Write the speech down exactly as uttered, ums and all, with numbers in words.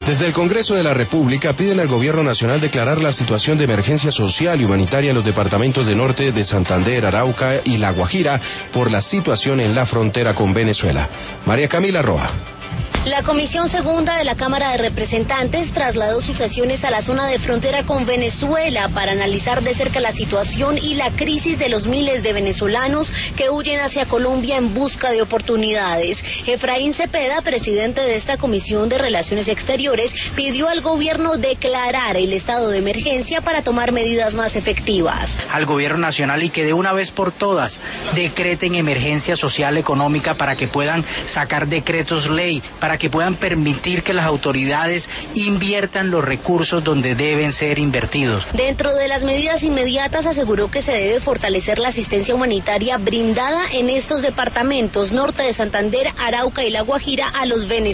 Desde el Congreso de la República piden al Gobierno Nacional declarar la situación de emergencia social y humanitaria en los departamentos de norte de Santander, Arauca y La Guajira por la situación en la frontera con Venezuela. María Camila Roa. La Comisión Segunda de la Cámara de Representantes trasladó sus sesiones a la zona de frontera con Venezuela para analizar de cerca la situación y la crisis de los miles de venezolanos que huyen hacia Colombia en busca de oportunidades. Efraín Cepeda, presidente de esta Comisión de Relaciones Exteriores, pidió al gobierno declarar el estado de emergencia para tomar medidas más efectivas. Al gobierno nacional y que de una vez por todas decreten emergencia social económica para que puedan sacar decretos ley, para que puedan permitir que las autoridades inviertan los recursos donde deben ser invertidos. Dentro de las medidas inmediatas aseguró que se debe fortalecer la asistencia humanitaria brindada en estos departamentos norte de Santander, Arauca y La Guajira a los venezolanos.